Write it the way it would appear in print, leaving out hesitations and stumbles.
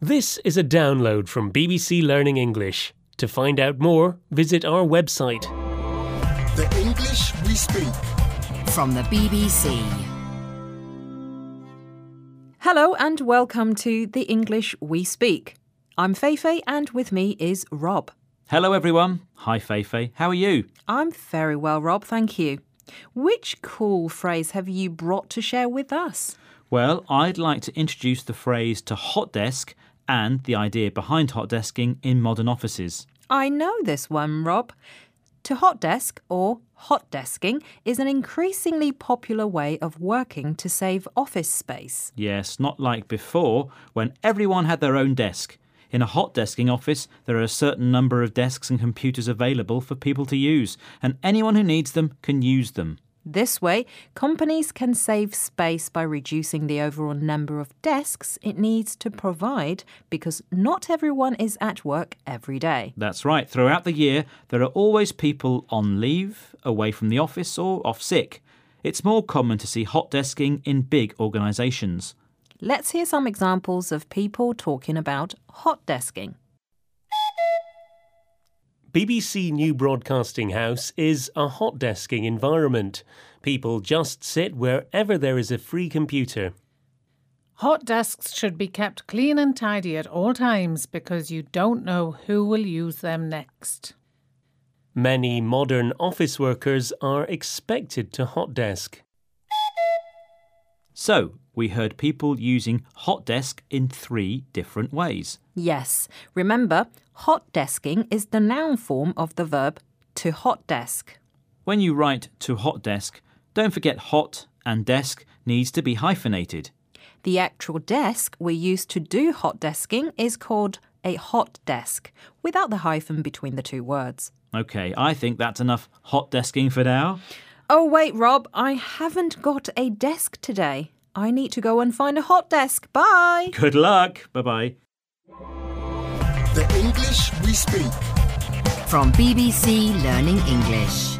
This is a download from BBC Learning English. To find out more, visit our website. The English we speak. From the BBC. Hello and welcome to The English We Speak. I'm Feifei and with me is Rob. Hello everyone. Hi Feifei. How are you? I'm very well, Rob, thank you. Which cool phrase have you brought to share with us? Well, I'd like to introduce the phrase to hot desk and the idea behind hot desking in modern offices. I know this one, Rob. To hot desk or hot desking is an increasingly popular way of working to save office space. Yes, not like before when everyone had their own desk. In a hot desking office, there are a certain number of desks and computers available for people to use, and anyone who needs them can use them. This way, companies can save space by reducing the overall number of desks it needs to provide because not everyone is at work every day. That's right. Throughout the year, there are always people on leave, away from the office or off sick. It's more common to see hot desking in big organisations. Let's hear some examples of people talking about hot desking. BBC New Broadcasting House is a hot desking environment. People just sit wherever there is a free computer. Hot desks should be kept clean and tidy at all times because you don't know who will use them next. Many modern office workers are expected to hot desk. So, we heard people using hot desk in 3 different ways. Yes, remember, hot desking is the noun form of the verb to hot desk. When you write to hot desk, don't forget hot and desk needs to be hyphenated. The actual desk we use to do hot desking is called a hot desk, without the hyphen between the 2 words. OK, I think that's enough hot desking for now. Oh, wait, Rob, I haven't got a desk today. I need to go and find a hot desk. Bye! Good luck. Bye-bye. The English we speak. From BBC Learning English.